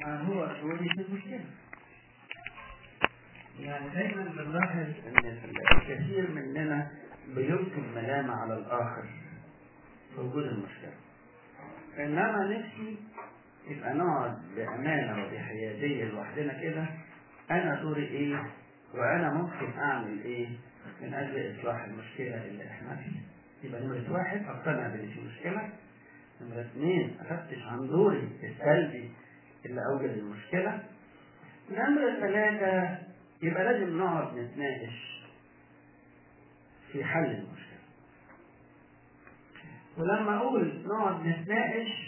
هو دي المشكلة. يعني دايما بنلاحظ ان الكثير مننا بيلقي الملامة على الآخر في وجود المشكلة، إنما نفسي يبقى نقعد بأمانة وبحيادية لوحدنا كده، أنا دوري إيه وأنا ممكن أعمل إيه من أجل إصلاح المشكلة اللي إحنا فيها. يبقى نمرة 1 أقتنع بإن في مشكلة. نمرة 2 أفتش عن دوري السلبي اللي أوجد المشكلة. نمرة 3 يبقى لازم نقعد نتناقش في حل المشكلة. ولما أقول نقعد نتناقش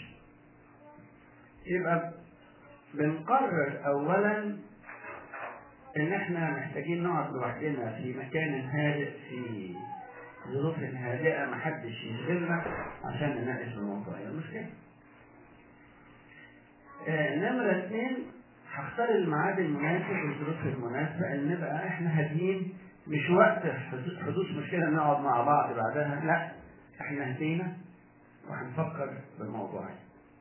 يبقى بنقرر أولا إن إحنا محتاجين نقعد لوحدنا في مكان هادئ في ظروف هادئة محدش يشغلنا عشان نناقش الموضوع المشكلة. نمرة 2 هختار الميعاد المناسب والظروف المناسبة إن نبقى إحنا هاديين، مش وقت حدوث مشكلة نقعد مع بعض بعدها، لا إحنا هدينا وهنفكر بالموضوع.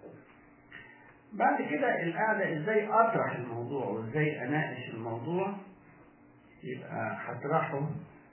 بعد كده القعدة إزاي أطرح الموضوع وإزاي أناقش الموضوع، يبقى هطرحه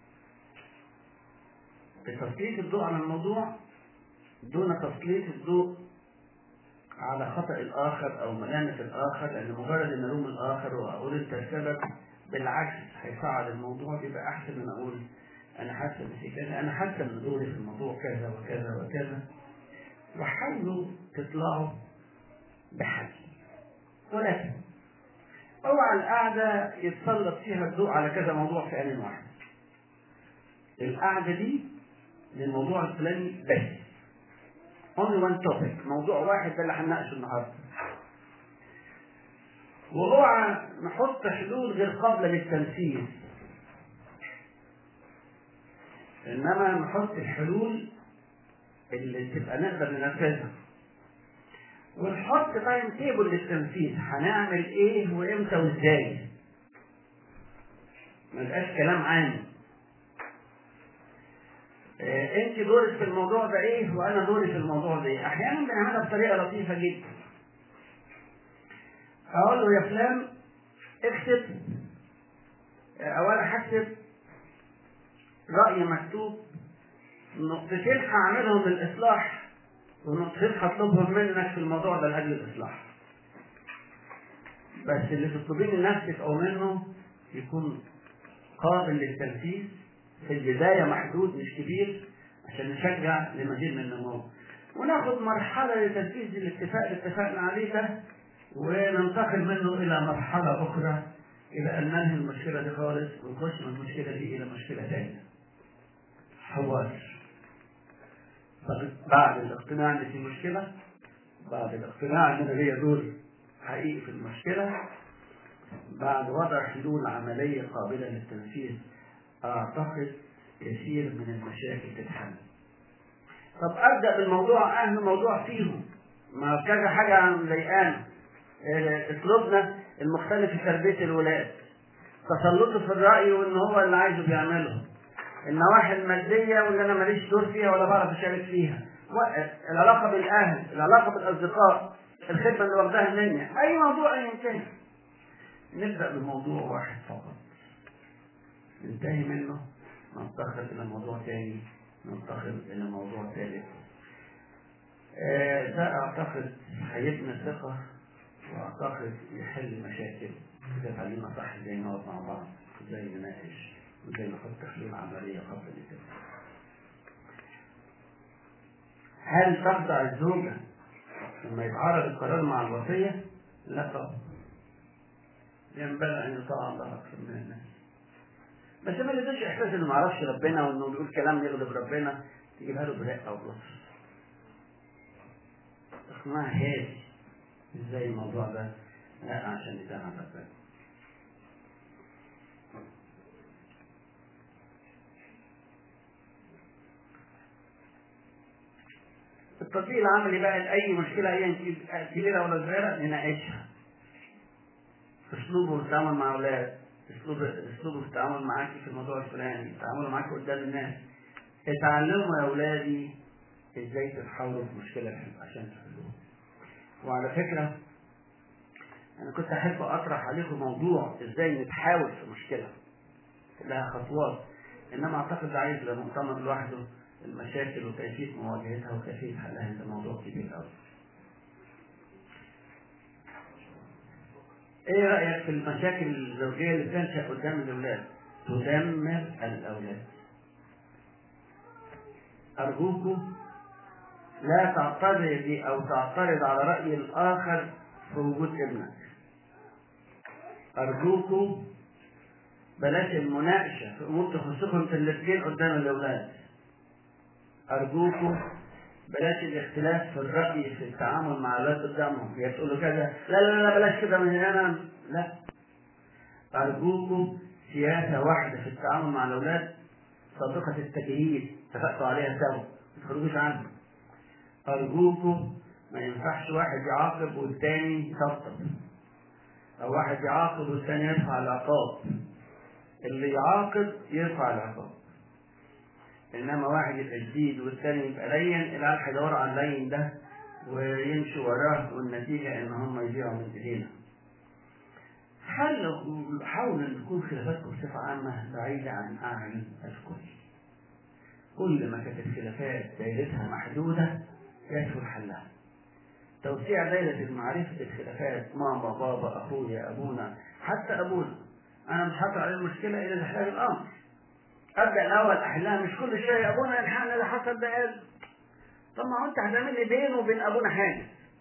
بتسليط الضوء على الموضوع دون تسليط الضوء على خطأ الآخر أو ملامة الآخر، لأن مجرد أن ألوم الآخر وأقول أنت السبب بالعكس هيصعد الموضوع. بيبقى أحسن من أقول أنا حاسة بكذا، أنا حاسة من دوري في الموضوع كذا وكذا وكذا، وحاولوا تطلعوا بحل. ولكن اوعى القعدة يتسلط فيها الضوء على كذا موضوع في آن واحد. القعدة دي للموضوع الفلاني بس، only one topic، موضوع واحد ده اللي هنناقشه النهارده. واوعى نحط حلول غير قابلة للتنفيذ، انما نحط الحلول اللي تبقى نقدر ننفذها، ونحط تايم تيبل للتنفيذ، هنعمل ايه وامتى وازاي. ما يبقاش كلام عام انت دورك في الموضوع ده ايه وانا دوري في الموضوع ده ايه. احيانا بنعملها بطريقه لطيفه جدا. اقول له يا فلان اكتب، او انا هكتب راي مكتوب، نقطتين هعملهم للاصلاح ونقطتين هطلبهم منك في الموضوع ده لاجل الاصلاح، بس اللي تطلبيه من نفسك او منه يكون قابل للتنفيذ في البدايه، محدود مش كبير، عشان نشجع لمزيد من النمو، وناخد مرحله لتنفيذ الاتفاق اللي اتفقنا عليه ده، وننتقل منه الى مرحله اخرى الى ان ننهي المشكله دي خالص ونخش من المشكله دي الى مشكله ثانيه. حوار بعد الاقتناع ان في مشكله، بعد الاقتناع ان انا ليا دور حقيقي في المشكله، بعد وضع حلول عمليه قابله للتنفيذ، اعتقد كثير من المشاكل تتحل. طب ابدا بالموضوع اهم موضوع فيهم، ما كذا حاجه مضايقانا، اسلوبنا المختلف في تربيه الولاد، تسلطه في الراي وان هو اللي عايزه بيعمله، النواحي الماديه واللي انا ماليش دور فيها ولا بعرف اشارك فيها، العلاقه بالاهل، العلاقه بالاصدقاء، الخدمه اللي واخداها مني، اي موضوع ينتهي. نبدا بموضوع واحد فقط، ننتهي منه ننتقل الى موضوع ثاني، ننتقل الى موضوع ثالث. ده اعتقد هيبني ثقه، واعتقد يحل مشاكل اذا اتعلمنا صح ازاي نقعد مع بعض، ازاي نناقش، ازاي نحط حلول عمليه قبل الاتفاق. هل تخضع الزوجه لما يتعارض القرار مع الوصيه؟ لا طبعا، ينبغي ان يطاع الله اكثر من الناس، بس ما يدوش احساس انه ما يعرفش ربنا وانه بيقول كلام يغضب ربنا تجيبها له برقه او بلطف. اقناع هادي ازاي الموضوع ده، لا عشان يزعل ربنا. التطبيق العملي بقى لاي مشكله ايا كبيره ولا صغيره نناقشها. اسلوبه في التعامل مع اولاد، اسلوبه في التعامل معاكي في الموضوع الفلاني، التعامل معاكي قدام الناس. اتعلموا يا اولادي ازاي تتحاوروا في مشكله عشان تحلوها. وعلى فكره أنا كنت أحب أطرح عليكم موضوع إزاي نتحاول في مشكلة لها خطوات، إنما أعتقد عايز لمؤتمر لوحده المشاكل وكيفية مواجهتها وكيفية حلها، ده موضوع كبير أوي. إيه رأيك في المشاكل الزوجية اللي بتنشأ قدام الأولاد؟ تدمر الأولاد. أرجوكم لا تعترضي أو تعترض على رأي الآخر في وجود ابنك. أرجوكم بلاش المناقشة في أمور تخصكم انتوا الاثنين قدام الأولاد. أرجوكم بلاش الاختلاف في الرأي في التعامل مع الأولاد قدامهم، هي تقول له كذا، لا لا لا بلاش كده من هنا، لا. أرجوكم سياسة واحدة في التعامل مع الأولاد صادقة التجهيز اتفقتوا عليها سوا، ما تخرجوش عنها. أرجوكم ما ينفعش واحد يعاقب والتاني يطبطب، أو واحد يعاقب والتاني يرفع العقاب. اللي يعاقب يرفع العقاب، إنما واحد يبقى شديد والتاني يبقى لين، العيال هيدوروا على اللين ده ويمشوا وراه، والنتيجة إن هم يضيعوا من إيدينا. حاولوا أن تكون خلافاتكم بصفة عامة بعيدة عن أعين الكل. كل ما كانت الخلافات دائرتها محدودة يسهل حلها. توسيع دائرة معرفة الخلافات، ماما بابا أخويا أبونا حتى أبونا، أنا مش هطلع على المشكلة إلى تحلال الأمر. أبدأ الأول أحلها، مش كل شيء أبونا الحقنا اللي حصل ده قال. طب ما هو أنت هتعمل لي بينه وبين أبونا حاجة.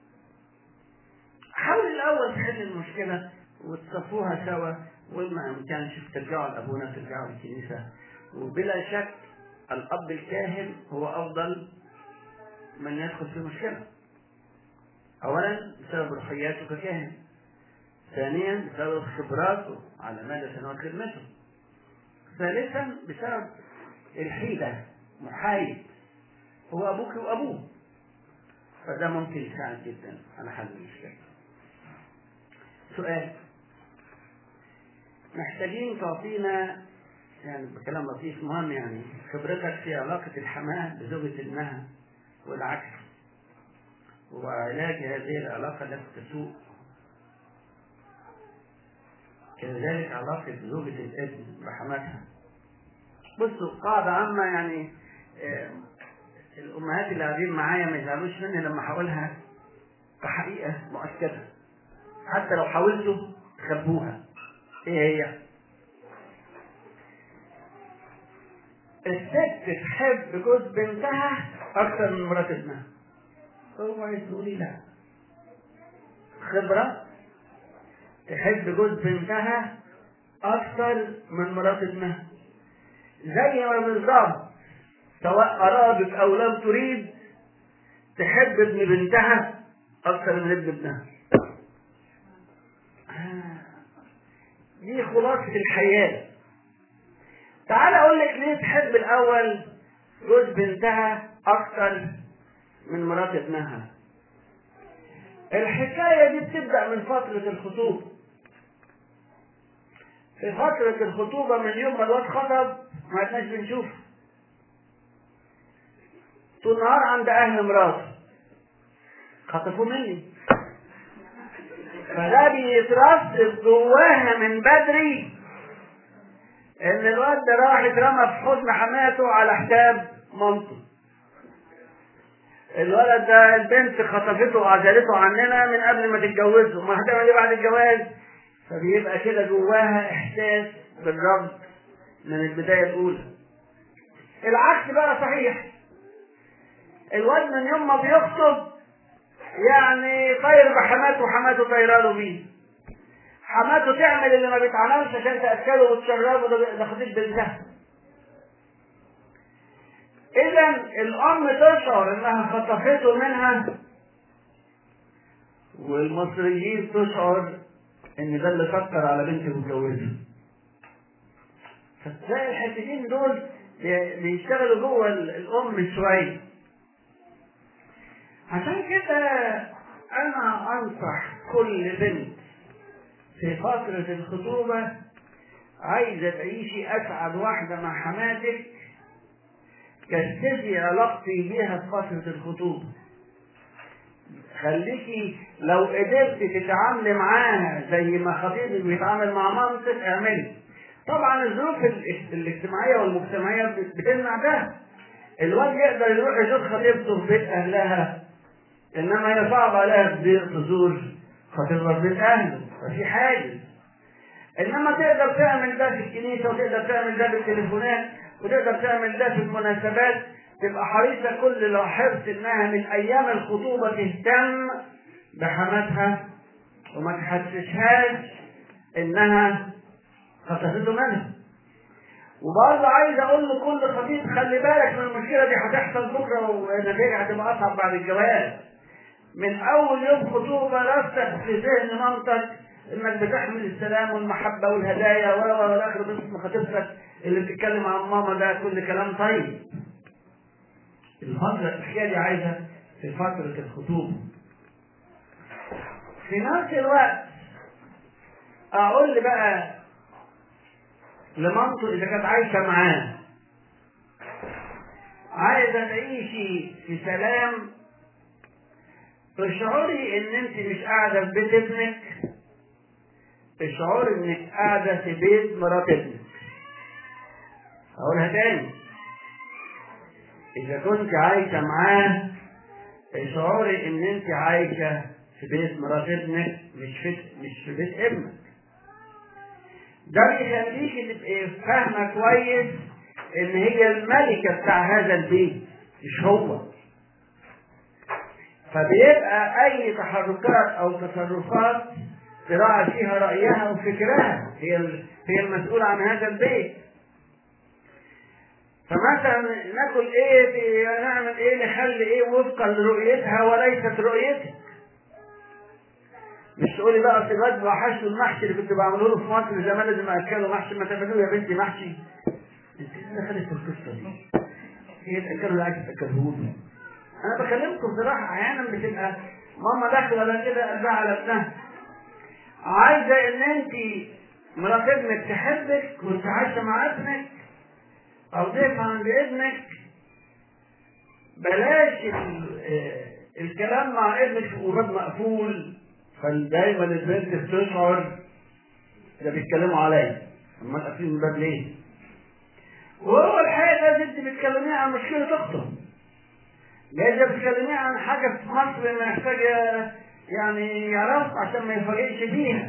حاول الأول تحل المشكلة وتصفوها سوا، وما كانش ترجعوا لأبونا ترجعوا للكنيسة. وبلا شك الأب الكاهن هو أفضل من يدخل في مشكلة. أولا بسبب روحياته ككاهن، ثانيا بسبب خبراته على مدى سنوات خدمته، ثالثا بسبب الحيلة، محايد، هو أبوك وأبوه، فده ممكن يساعد جدا على حل المشكلة. سؤال، محتاجين تعطينا يعني بكلام لطيف مهم يعني خبرتك في علاقة الحماة بزوجة ابنها والعكس، وعلاج هذه العلاقة التي تسوء، كذلك علاقة زوجة الابن بحماتها. بصوا قاعدة عامة يعني الأمهات اللي قاعدين معايا ما يزعلوش مني لما هقولها كحقيقة مؤكدة، حتى لو حاولتوا تخبوها. ايه هي؟ الست تحب جوز بنتها أكثر من مرات ابنها. اوعي تقولي لا. خبرة، تحب جوز بنتها أكثر من مرات ابنها. زي ما بالظبط سواء أرادت أو لم تريد تحب ابن بنتها أكثر من ابن ابنها. دي خلاصة الحياة. تعال أقول لك ليه تحب الأول جوز بنتها أكثر من مرات ابنها. الحكاية دي بتبدأ من فترة الخطوبة. في فترة الخطوبة من يوم ما الواد خطب ما عدناش بنشوفه، طول النهار عند أهل مراته، خطفوه مني، فده بيترسب جواها من بدري ان الواد ده راح يترمى في حضن حماته على حساب مامته. الولد ده البنت خطفته وعزلته عننا من قبل ما تتجوزه، ما هتعمل ايه بعد الجواز؟ فبيبقى كده جواها احساس بالرفض من البدايه الاولى. العكس بقى صحيح، الواد من يوم ما بيخطب يعني طاير بحماته وحماته طايراله بيه. حماته تعمل اللي ما بيتعملش عشان تاكله وتشربه، ده خطيب بنتها. اذا الام تشعر انها خطفته منها، والمصريين تشعر ان ده اللي فكر على بنته واتجوزها. فتلاقي الحتتين دول بيشتغلوا جوه الام شويه. عشان كده انا انصح كل بنت في فترة الخطوبة عايزة تعيشي اسعد واحدة مع حماتك، كثفي علاقتي بيها في فترة الخطوبة. خليكي لو قدرت تتعاملي معاها زي ما خطيبك بيتعامل مع مامتك اعملي. طبعا الظروف الاجتماعيه والمجتمعيه بتمنع ده. الواد يقدر يروح يزور خطيبته في بيت اهلها، انما هي صعب عليها تزور خطيبها في بيت اهله، ففي حاجز. انما تقدر تعمل ده في الكنيسه، وتقدر تعمل ده بالتليفونات، وتقدر تعمل ده في المناسبات. تبقى حريصه كل حرص انها من ايام الخطوبه تهتم بحماتها وما تحسسهاش انها خطفته منها. وبرضه عايز اقول لكل خطيب خلي بالك من المشكله دي، هتحصل بكره والنتيجه هتبقى اصعب بعد الجواز. من اول يوم خطوبه راسك في ذهن مامتك انك بتحمل السلام والمحبه والهدايا ولا اخر باسم خطيبتك اللي بتتكلم عن ماما ده كل كلام طيب. الحكايه دي عايزه في فتره الخطوبه. في نفس الوقت اقول لي بقى لمامته اذا كانت عايشه معاه، عايزه تعيشي في سلام، تشعري ان انت مش قاعده في بيت ابنك، اشعري انك قاعده في بيت مرات ابنك. اقولها تاني، اذا كنت عايشه معاه اشعري ان انت عايشه في بيت مرات ابنك مش في بيت ابنك. ده بيخليكي تبقي فاهمه كويس ان هي الملكه بتاع هذا البيت مش هو. فبيبقى اي تحركات او تصرفات تراعي فيها رايها وفكرها، هي المسؤوله عن هذا البيت. فمثلا ناكل ايه، نعمل ايه، نخلي ايه وفقا لرؤيتها وليست رؤيتك. مش تقولي بقى في غد وحشوا المحشي اللي كنت بعمله له في مصر زمان لازم اكله محشي، ما تعملوه يا بنتي محشي. انت ايه خلت القصه دي؟ هي تاكلوا اللي عايز تاكلوه له. انا بكلمكم بصراحه، احيانا بتبقى ماما داخله ولا كده قلبها على ابنها، عايزه ان انت مرات ابنك تحبك وانت عايشه مع ابنك او ضيف عند ابنك. بلاش الكلام مع ابنك في باب مقفول، فدايما البنت بتشعر ده بيتكلموا عليا، امال قافلين الباب ليه؟ وهو الحقيقه ده انت بتكلميه عن مشكله اخته، جايزه بتكلميه عن حاجه في مصر محتاجه يعني يعرف عشان ما يفاجئش بيها.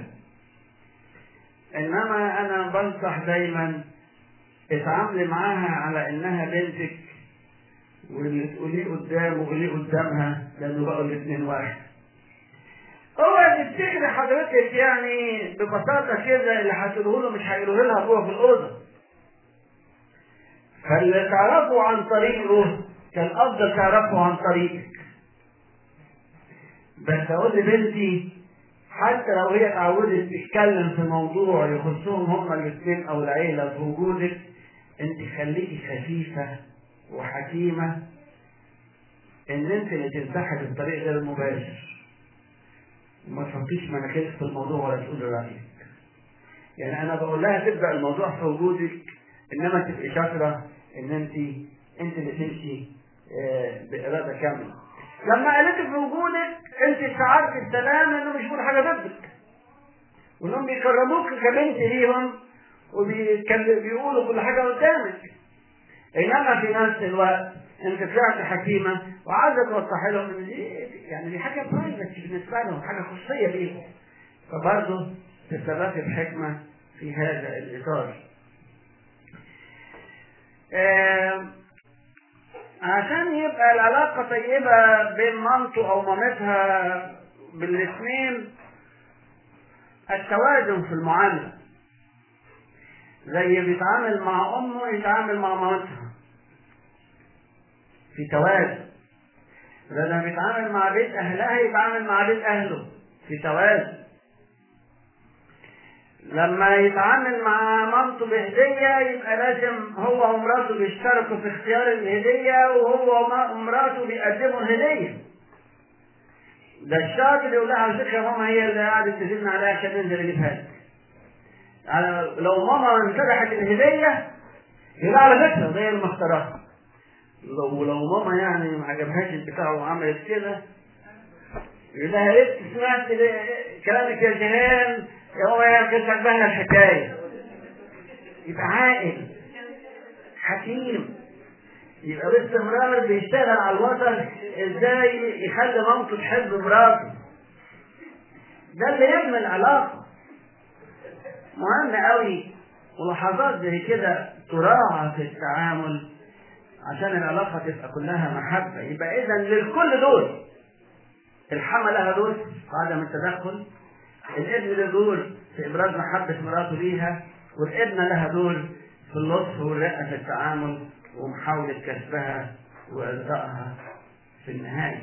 انما انا بنصح دايما اتعاملي معاها على انها بنتك، واللي تقوليه قدامه وقوليه قدامها، لانه بقوا الاثنين واحد. هو تفتكري حضرتك يعني ببساطه كده اللي هتقوله له مش هيقوله لها جوه في الاوضه، فاللي تعرفه عن طريقه كان افضل تعرفه عن طريقك. بس اقول لبنتي حتى لو هي اتعودت تتكلم في موضوع يخصهم هما الاثنين او العيله في وجودك، انت خليكي خفيفه وحكيمه ان انت اللي تنسحبي بطريق غير مباشر، وما تحطيش مناخيرك في الموضوع ولا تقولي رايك. يعني انا بقول لها تبدا الموضوع في وجودك، انما تبقي شاطره ان انت اللي تمشي باراده كامله. لما قالت في وجودك انت شعرت السلام انه مش كل حاجه ضدك، وانهم بيكرموك كبنت ليهم وبيقولوا كل حاجه قدامك. انما في نفس الوقت انت طلعت حكيمه وعايزه توضح لهم ان دي حاجه برايفت بالنسبه لهم، حاجه خصوصيه بيهم، فبرضه تتصرفي بحكمه في هذا الاطار. عشان يبقى العلاقه طيبه بين مامته او مامتها بالاثنين، التوازن في المعامله. زي بيتعامل مع امه يتعامل مع مامتها في توازن. لما بيتعامل مع بيت اهلها يتعامل مع بيت اهله في توازن. لما يتعامل مع مامته بهديه يبقى لازم هو ومراته بيشتركوا في اختيار الهديه، وهو ومراته بيقدموا الهديه. ده الشاطر اللي يقول لها على فكره ماما هي اللي قاعده تزن عليها عشان ننزل نجيبها لك. لو ماما انفتحت الهديه يبقى على فكره زي المختارات. لو ماما يعني ما عجبهاش البتاع وعملت كده يقول لها إيه سمعت كلامك يا جيهان يا ماما يا كانت عجبانا الحكاية. يبقى عاقل حكيم، يبقى باستمرار بيشتغل على الوتر ازاي يخلي مامته تحب مراته. ده اللي يبني العلاقة. مهم قوي ملاحظات زي كده تراعى في التعامل عشان العلاقة تبقى كلها محبة. يبقى إذا للكل دور، الحما لها دور في عدم التدخل، الابن له دور في إبراز محبة مراته ليها، والابنة لها دور في اللطف والرقة في التعامل ومحاولة كسبها وإرضائها في النهاية.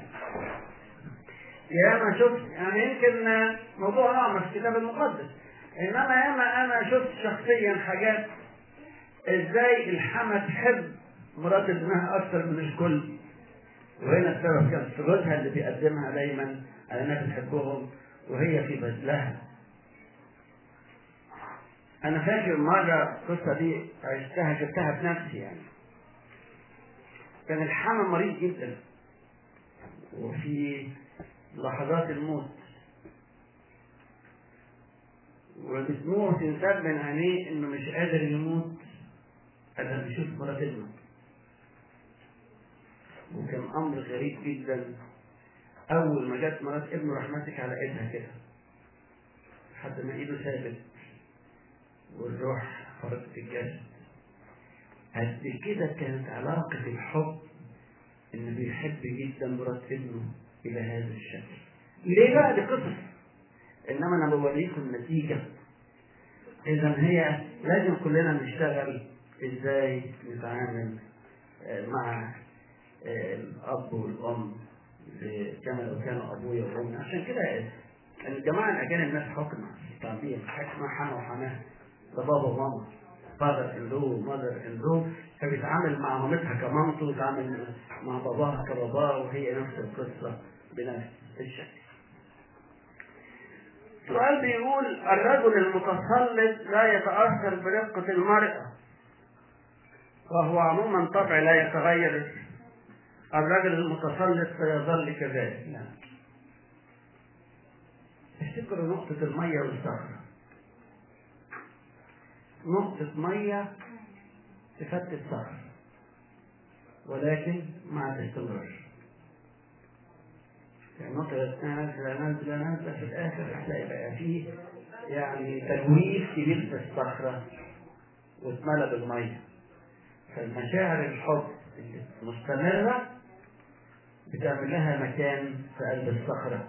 ياما شفت يعني يمكن موضوع أعمى في الكتاب المقدس، إنما ياما أنا شفت شخصيا حاجات إزاي الحما تحب مرات ابنها أكثر من الكل. وهنا السبب كان في جوزها اللي بيقدمها دايما على إنها بتحبهم وهي في بذلها. أنا فاكر مرة القصة دي عشتها شفتها بنفسي. يعني كان الحما مريض جدا وفي لحظات الموت، ودموعه تنساب من عينيه إنه مش قادر يموت إلا بيشوف مرات ابنه. وكان أمر غريب جدا، أول ما جت مرات ابنه راح ماسك على إيدها كده لحد ما إيده ثابت والروح خرجت في الجسد. قد كده كانت علاقة الحب إنه بيحب جدا مرات ابنه إلى هذا الشكل. ليه بقى؟ دي قصص، إنما أنا بوريكم النتيجة. إذا هي لازم كلنا نشتغل إزاي نتعامل مع الأب والأم كما لو كانوا أبويا وأمي. عشان كده الجماعة الأجانب ناس حكمة تعبير حكمة حما وحماه، ده بابا وماما، father in law mother in law، فبيتعامل مع مامتها كمامته ويتعامل مع باباها كباباه، وهي نفس القصة بنفس الشكل. السؤال بيقول الرجل المتسلط لا يتأثر برقة المرأة، وهو عموما طبع لا يتغير. الرجل المتسلط سيظل كذلك. لا، افتكروا نقطة المية والصخرة. نقطة مية تفتت صخر ولكن مع الاستمرار. يعني نقطة نازلة في الآخر هتلاقي بقى فيه يعني تجويف كبير في الصخرة واتملى بالمية. فالمشاعر الحب المستمرة بتعمل لها مكان في قلب الصخرة.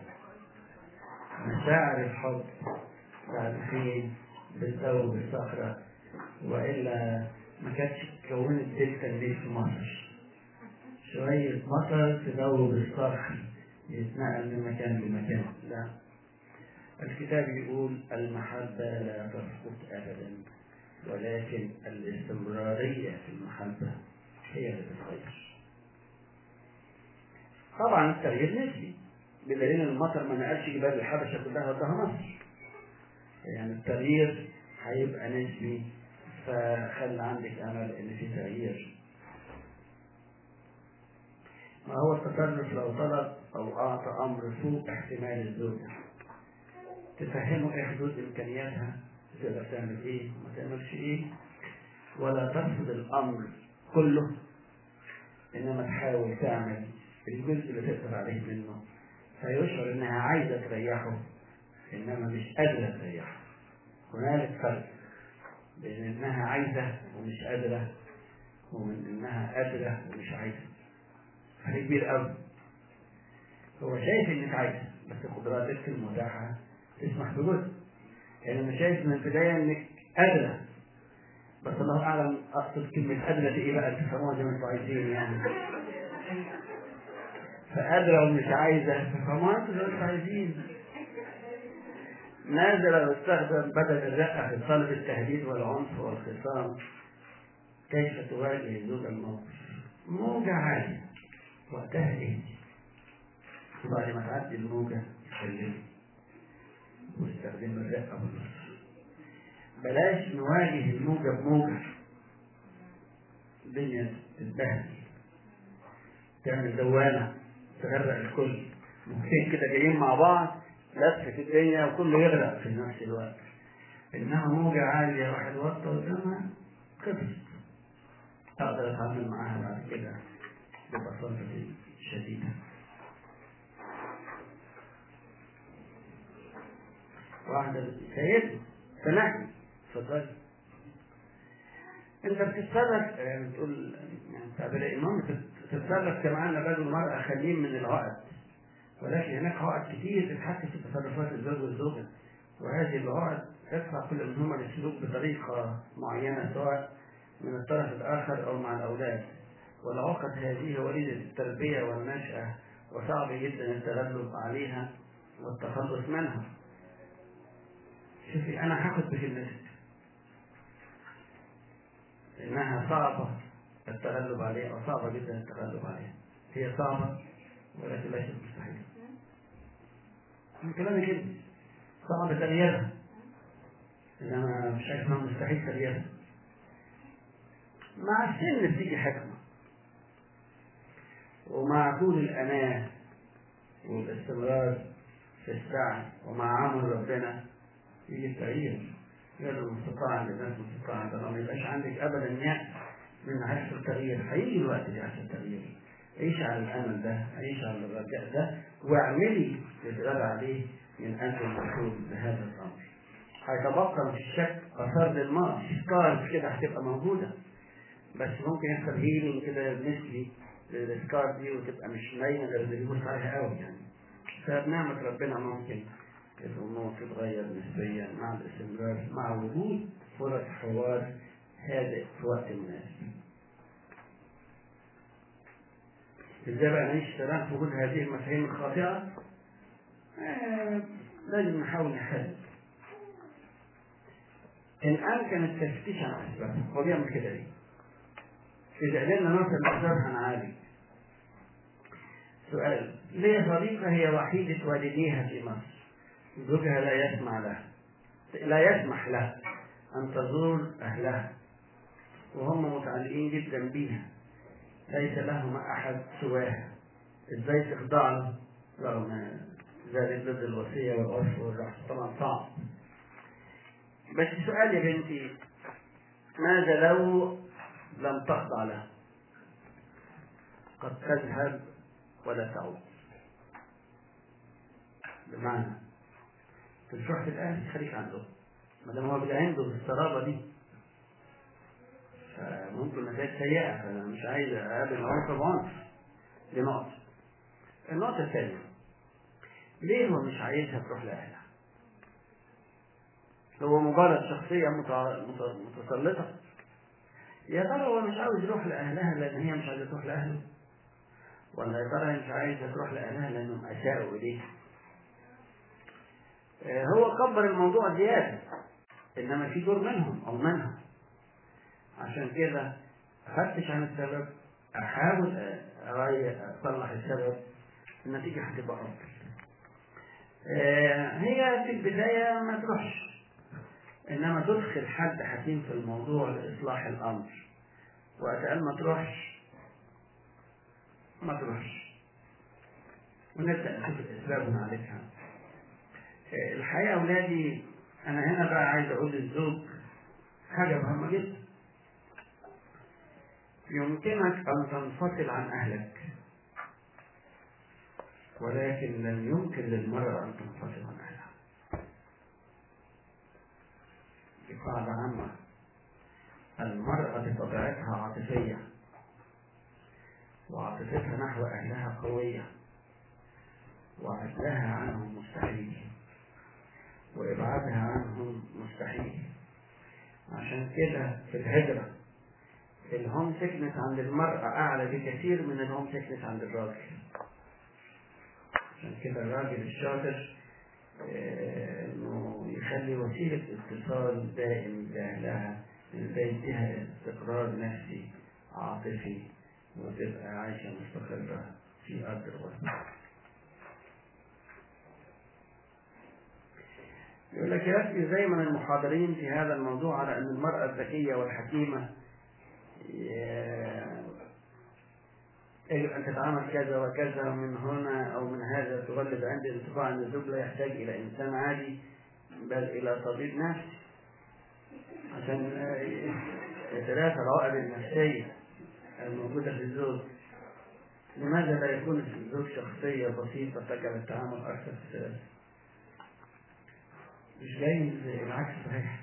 مشاعر الحب بعد حين بتذوب الصخرة، وإلا ما كانتش كونت تلك الليل في مصر. شوية مطر تذوب الصخر يتنقل من مكان لمكان. لا، الكتاب يقول المحبة لا تسقط أبدا، ولكن الاستمرارية في المحبة هي اللي بتغير. طبعا التغيير نسبي، بدليل المطر ما نقلش جبال الحبشة كلها ودها مصر. يعني التغيير هيبقى نسبي، فخلي عندك امل ان في تغيير. ما هو التصرف لو طلب او اعطى امر فوق احتمال الزوجة، تفهمه ايه حدود امكانياتها، تقدر تعمل ايه وما تعملش ايه، ولا ترفض الامر كله، انما تحاول تعمل الجزء اللي تقدر عليه منه، فيشعر انها عايزة تريحه انما مش قادرة تريحه. هنالك فرق بين انها عايزة ومش قادرة، ومن انها قادرة ومش عايزة. فرق كبير قوي. هو شايف انك عايزة بس قدراتك المتاحة تسمح بجزء. يعني انا شايف من البداية انك قادرة، بس الله اعلم اقصد كلمة قادرة دي ايه بقى، تفهموها زي ما انتوا عايزين يعني. فقادرة ومش عايزة تفهموها انتوا زي ما انتوا عايزين. نازل واستخدم بدل الرقة في طلب التهديد والعنف والخصام. كيف تواجه زوج الموقف؟ موجة عالية وقتها ايه؟ وبعد ما تعدي الموجة يخليه واستخدم الرقة والنصر. بلاش نواجه الموجة بموجة، الدنيا تتبهدل، تعمل دوامة تغرق الكل. موجتين كده جايين مع بعض لفة الدنيا وكله يغرق في نفس الوقت. إنما موجة عالية واحد وطى قدامها خلصت، أقدر أتعامل معاها بعد كده ببساطة شديدة. واحدة سيدنا سمعني اتفضلي. انت بتتصرف يعني بتقول يعني تعبير الامام بتتصرف كما ان الرجل والمرأة خاليين من العقد، ولكن هناك عقد كتير تتحكم في تصرفات الزوج والزوجة، وهذه العقد تدفع كل منهما للسلوك بطريقة معينة سواء من الطرف الآخر أو مع الأولاد. والعقد هذه وليدة التربية والنشأة، وصعب جدا التغلب عليها والتخلص منها. شوفي أنا هاخد بكلمتك إنها صعبة التغلب عليها، وصعبة جدا التغلب عليها. هي صعبة ولكن ليست مستحيلة. من كلامي كده صعب تغييرها، إنما مش حاجة اسمها مستحيل تغييرها. مع السن بتيجي حكمة، ومع طول الأناة والاستمرار في السعي ومع عمل ربنا يجي التغيير. غير المستطاع عند الناس مستطاع عند الله. ما يبقاش عندك أبدا يأس من عكس التغيير. هيجي الوقت اللي عكس التغيير. عيش على الأمل ده، عيش على الرجاء ده، واعملي تتغلى عليه من أجل الوصول لهذا الأمر. هيتبقى في الشك آثار للماضي، سكارز كده هتبقى موجودة، بس ممكن يحصل هيلينج كده مثلي للسكار دي وتبقى مش نايمة غير اللي بيبص عليها قوي يعني. فبنعمة ربنا ممكن الأمور تتغير نسبيا مع الاستمرار، مع وجود فرص حوار هادئ في وقت مناسب. ازاي بقى نعيش سلام في وجود هذه المفاهيم الخاطئة؟ لازم نحاول نحل. إن أمكن التفتيش عن أسبابها، هو بيعمل كده ليه؟ إذا قدرنا نوصل لأسباب هنعالج. سؤال: ليه صديقة هي وحيدة والديها في مصر، زوجها لا يسمح لها أن تزور أهلها، وهم متعلقين جدا بيها، ليس لهم أحد سواها، إزاي تخضع له رغم ذلك ضد الوصية والعرف والرحمة؟ طبعا صعب. بس سؤال يا بنتي: ماذا لو لم تخضع له؟ قد تذهب ولا تعود. بمعنى تروح في الأهل خليك عنده، ما دام هو بقى عنده الصرابة دي فممكن نتائج سيئة. فأنا مش عايز أقابل عنف بعنف. دي نقطة. النقطة الثانية: ليه هو مش عايزها تروح لأهلها؟ هو مجرد شخصية متسلطة؟ يا ترى هو مش عاوز يروح لأهلها لأن هي مش عايزة تروح لأهله؟ ولا يا ترى مش عايزة تروح لأهلها لأنهم أساءوا إليه؟ هو كبر الموضوع زيادة، إنما في دور منهم أو منها. عشان كده أفتش عن السبب، أحاول أصلح السبب، النتيجة هتبقى أفضل. هي في البداية ما تروحش، إنما تدخل حد حكيم في الموضوع لإصلاح الأمر، وأتقل ما تروحش ونبدأ نشوف الأسباب ونعالجها. الحقيقة أولادي، أنا هنا بقى عايز أقول للزوج حاجة مهمة جدا: يمكنك أن تنفصل عن أهلك، ولكن لن يمكن للمرأة أن تنفصل عن أهلها. دي قاعدة عامة. المرأة بطبيعتها عاطفية، وعاطفتها نحو أهلها قوية، وعزلها عنهم مستحيل، وإبعادها عنهم مستحيل. عشان كده في الهجرة الهوم سيكنس عند المرأة أعلى بكثير من الهوم سيكنس عند الراجل. عشان كده الراجل الشاطر إنه يخلي وسيلة اتصال دائم بأهلها، إن ده يديها استقرار نفسي عاطفي، وتبقى عايشة مستقرة في أرض الوطن. يقول لك يركز دايما المحاضرين في هذا الموضوع على أن المرأة الذكية والحكيمة يجب أن تتعامل كذا وكذا، ومن هنا أو من هذا تغلب عندي انطباع أن الزوج لا يحتاج إلى إنسان عادي بل إلى طبيب نفسي عشان يتلافى العقد النفسية الموجودة في الزوج. لماذا لا يكون في الزوج شخصية بسيطة تجعل التعامل أكثر سلاسة؟ مش جايز العكس صحيح.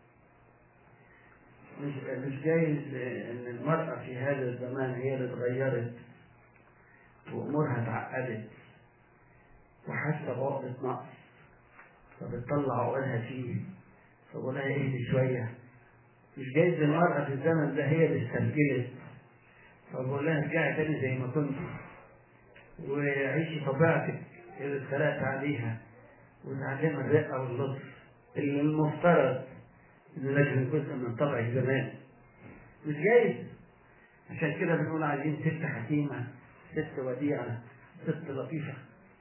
مش جايز ان المرأة في هذا الزمان هي اللي اتغيرت وامورها اتعقدت وحاسة بعقدة نقص فبتطلع عقدها فيه فبقولها اهدي شوية. مش جايز المرأة في الزمن ده هي اللي استرجلت فبقول لها ارجعي تاني زي ما كنت وعيشي طبيعتك اللي اتخلقت عليها وتعلم الرقة واللطف اللي المفترض إنه لازم جزء من طبع الزمان. مش جايز. عشان كده بنقول عايزين ست حكيمة، ست وديعة، ست لطيفة.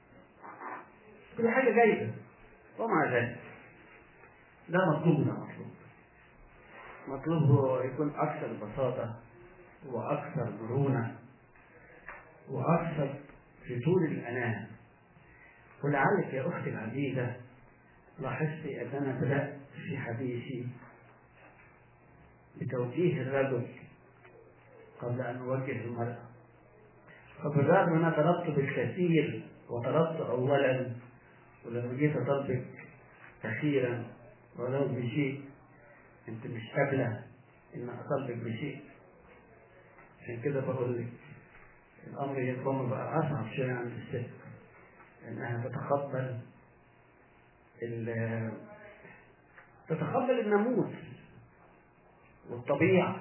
كل حاجة جايزة. ومع ذلك ده مطلوب. مطلوب هو يكون أكثر بساطة وأكثر مرونة وأكثر في طول الأنام. ولعلك يا أختي العزيزة لاحظت أننا بدأت في حديثي بتوجيه الرجل قبل أن نوجه المرأة. فبالرغم أن أنا طلبت بالكثير وطلبت أولا ولما جيت أطلبك أخيرا ولو بشيء أنت مش قابلة إن أطلبك بشيء. عشان كده بقول لك الأمر يكون بقى أصعب شيء عند الست إنها تتقبل الناموس والطبيعة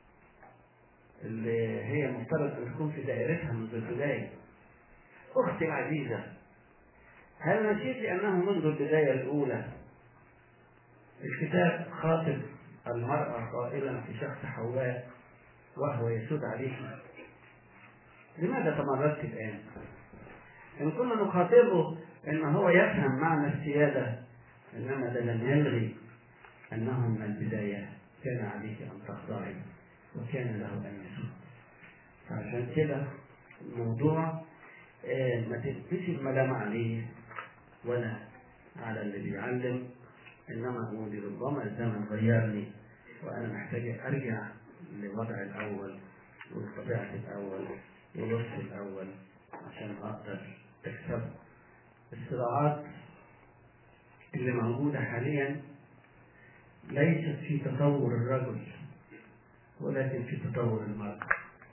اللي هي مفترض أن تكون في دائرتها منذ البداية. أختي العزيزة، هل نسيت أنه منذ البداية الأولى الكتاب خاطب المرأة قائلا في شخص حواء وهو يسود عليك؟ لماذا تمردت الآن؟ إن كنا نخاطبه إن هو يفهم معنى السيادة، إنما ده لم يلغي أنه من البداية كان عليك أن تخضعي وكان له أن يسود. فعشان كده الموضوع ما تلبسش الملام عليه ولا على اللي بيعلم، إنما أقول ربما الزمن غيرني وأنا محتاج أرجع لوضع الأول والطبيعة الأول والوصف الأول عشان أقدر أكسب. الصراعات اللي موجودة حاليا ليست في تطور الرجل ولكن في تطور المرأة.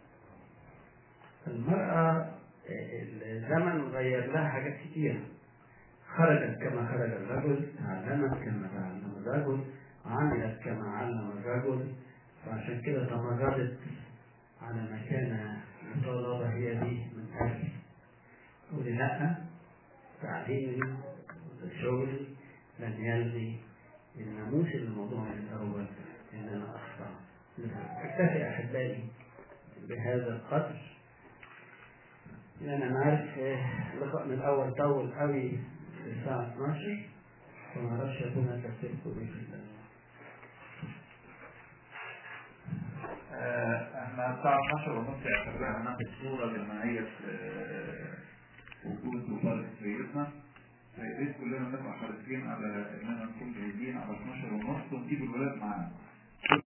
المرأة الزمن غير لها حاجات كتير، خرجت كما خرج الرجل، تعلمت كما تعلم الرجل، عملت كما علم الرجل. فعشان كده تمردت على ما كان مطالبة هي به من أجل. قولي لأ، تعليمي وشغلي لن يلغي الناموس الموضوع من الأول إن أنا أخطأ. أكتفي أحبائي بهذا القدر، لأن أنا عارف لقاءنا الأول طول قوي في الساعة 12 وما أعرفش أكون أكتبكم بيه في الله. احنا الساعة 12:30 اعتبرها هناخد صورة جماعية وجود وفرق سيدنا. فياريت كلنا نبقى حريصين على اننا نكون جاهزين على 12:30 ونجيب الولاد معانا.